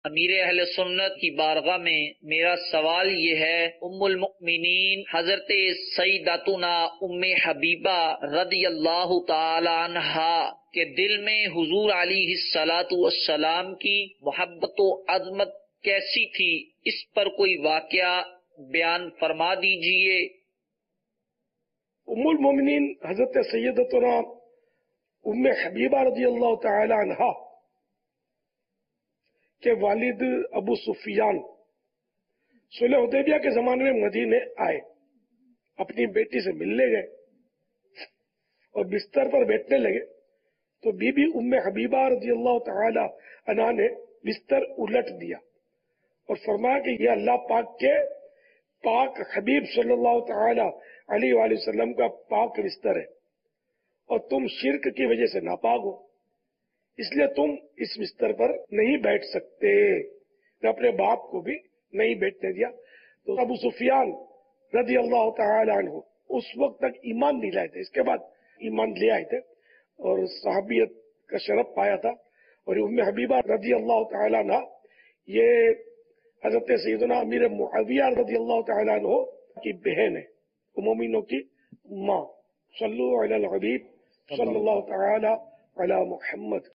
امیر اہل سنت کی بارگاہ میں میرا سوال یہ ہے، ام المؤمنین حضرت سیداتنا ام حبیبہ رضی اللہ تعالی عنہا کے دل میں حضور علیہ الصلاۃ والسلام کی محبت و عظمت کیسی تھی، اس پر کوئی واقعہ بیان فرما دیجئے۔ ام المؤمنین حضرت سیدتنا ام حبیبہ رضی اللہ تعالی عنہا کے والد ابو سفیان صلح حدیبیہ کے زمانے میں مدینے آئے، اپنی بیٹی سے ملنے گئے اور بستر پر بیٹھنے لگے تو بی بی ام حبیبہ رضی اللہ تعالی عنہا نے بستر الٹ دیا اور فرمایا کہ یہ اللہ پاک کے پاک حبیب صلی اللہ تعالی علیہ وآلہ وسلم کا پاک بستر ہے اور تم شرک کی وجہ سے ناپاک ہو، اس لیے تم اس بستر پر نہیں بیٹھ سکتے۔ نے اپنے باپ کو بھی نہیں بیٹھنے دیا۔ تو ابو سفیان رضی اللہ تعالی عنہ اس وقت تک ایمان نہیں لائے تھے، اس کے بعد ایمان لے آئے تھے اور صحابیت کا شرف پایا تھا۔ اور ام حبیبہ رضی اللہ تعالی عنہ یہ حضرت سیدنا امیر معاویہ رضی اللہ تعالی عنہ کی بہن ہے، مومنوں کی ماں۔ صلو علی الحبیب صلی اللہ تعالی علی محمد۔